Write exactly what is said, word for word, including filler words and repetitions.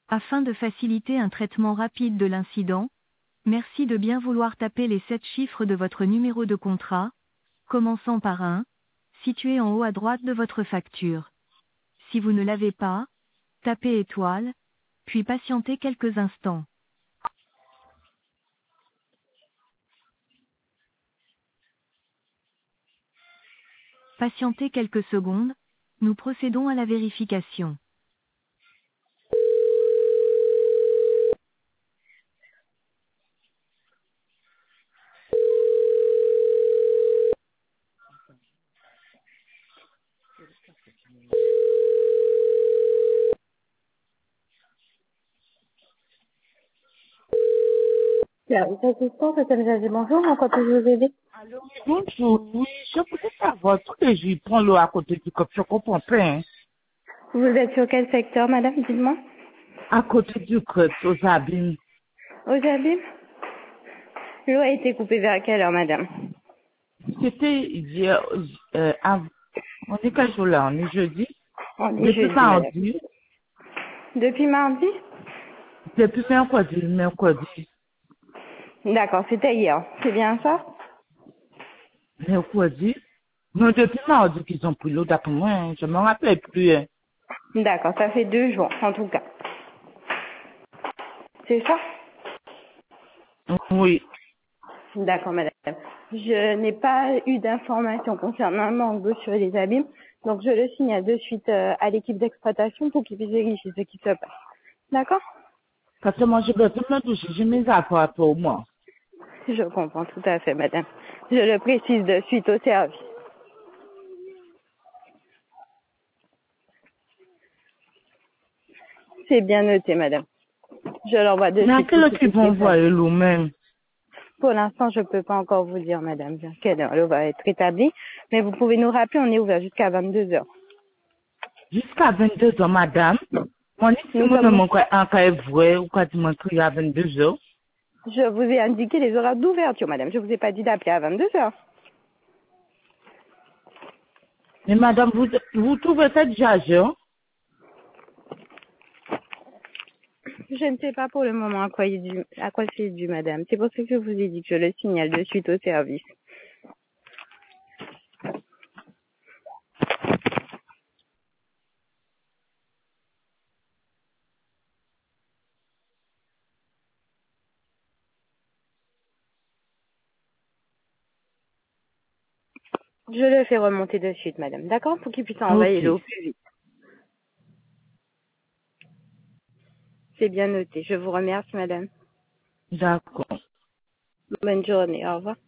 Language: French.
Afin de faciliter un traitement rapide de l'incident, merci de bien vouloir taper les sept chiffres de votre numéro de contrat, commençant par un, situé en haut à droite de votre facture. Si vous ne l'avez pas, tapez étoile, puis patientez quelques instants. Patientez quelques secondes, nous procédons à la vérification. Service assistant, c'est Elsa, bonjour, en quoi puis-je vous aider? Alors, bonjour, oui, je voulais savoir, tous les jours, il prend l'eau à côté du cop, je comprends pas, hein. Vous êtes sur quel secteur, madame, dites-moi? À côté du crêpe, aux abîmes. Aux abîmes? L'eau a été coupée vers quelle heure, madame? C'était hier, euh, av- on est quel jour là, on est jeudi? On est Depuis jeudi, madame. mardi, Depuis mardi? depuis mercredi, mercredi, D'accord, c'était hier, c'est bien ça? mercredi. Non, depuis mardi qu'ils ont pris l'eau d'après moi, hein. Je me rappelle plus, hein. D'accord, ça fait deux jours, en tout cas. C'est ça? Oui. D'accord, madame. Je n'ai pas eu d'informations concernant un manque d'eau sur les abîmes, donc je le signale de suite euh, à l'équipe d'exploitation pour qu'ils puissent vérifier ce qui se passe. D'accord? Parce que moi, je vais me doucher, j'ai mes affaires pour moi. Je comprends tout à fait, madame. Je le précise de suite au service. C'est bien noté, madame. Je l'envoie de Mais à suite quelle pour heure qu'il qu'ils puisse vont les faire. envoyer l'eau même? Pour l'instant, je ne peux pas encore vous dire, madame, vers quelle heure l'eau va être établie, mais vous pouvez nous rappeler, on est ouvert jusqu'à vingt-deux heures. Jusqu'à vingt-deux heures, madame. Mon ici, Nous mon sommes, nom, quoi, encore est vrai, ou quoi, tu m'as crié à vingt-deux heures. je vous ai indiqué les horaires d'ouverture, madame. Je vous ai pas dit d'appeler à vingt-deux heures. Mais madame, vous, vous trouvez ça déjà, hein? Je ne sais pas pour le moment à quoi, il est dû, à quoi c'est dû, madame. C'est pour ça que je vous ai dit que je le signale de suite au service. Je le fais remonter de suite, madame. D'accord? Pour qu'il puisse envoyer Ok. l'eau plus vite. C'est bien noté. Je vous remercie, madame. D'accord. Bonne journée. Au revoir.